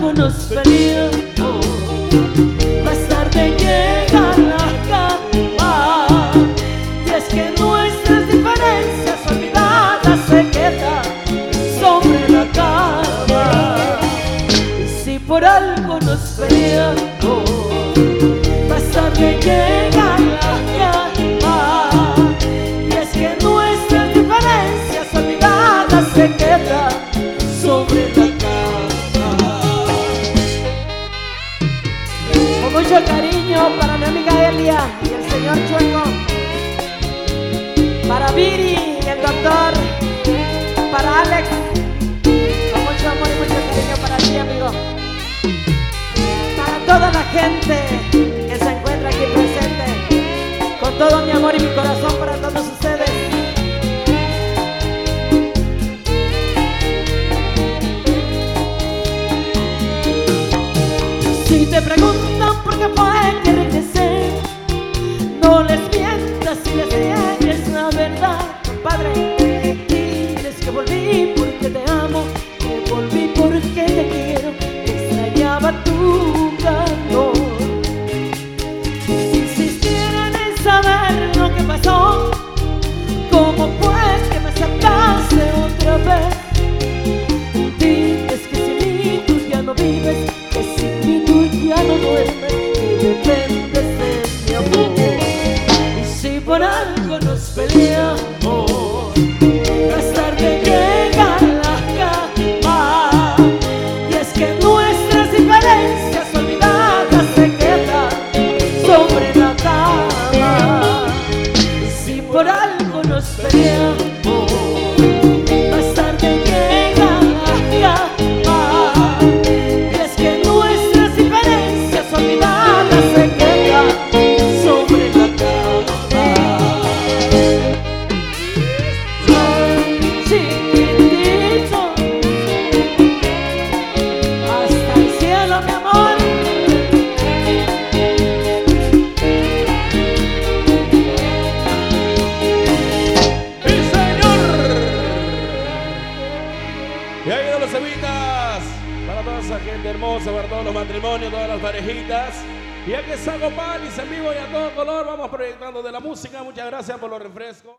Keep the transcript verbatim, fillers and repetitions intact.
algo nos peleamos, más tarde llega la cama. Y es que nuestras diferencias olvidadas se quedan sobre la cama. Y si por algo nos peleamos, más tarde llega la cama. Y es que nuestras diferencias olvidadas se quedan sobre la cama. Con mucho cariño para mi amiga Elia y el señor Chueco, para Viri y el doctor, para Alex, con mucho amor y mucho cariño para ti, amigo. Para toda la gente que se encuentra aquí presente, con todo mi amor y mi corazón para todos ustedes. Si te preguntan por qué fue que regresé, no les mientas y les dices la verdad, compadre. Diles que volví porque te amo, que volví porque te quiero, que extrañaba tu calor. Si insistieran en saber lo que pasó, cómo fue que me aceptaste otra vez, diles que sin mí tú ya no vives, que sin mí tú ya no duermes, que dependes de mi amor. Y si por algo nos peleamos, más tarde llega la cama. Y es que nuestras diferencias olvidadas se quedan sobre la cama. Y si por algo nos peleamos, más tarde llega la cama. Y es que nuestras diferencias olvidadas se quedan sobre la cama. Chiquitito, hasta el cielo, mi amor. ¡Sí, señor! Y ahí de los evitas para toda esa gente hermosa, para todos los matrimonios, todas las parejitas. Y aquí está Gopalis en vivo y a todo color. Vamos proyectando de la música. Muchas gracias por los refrescos.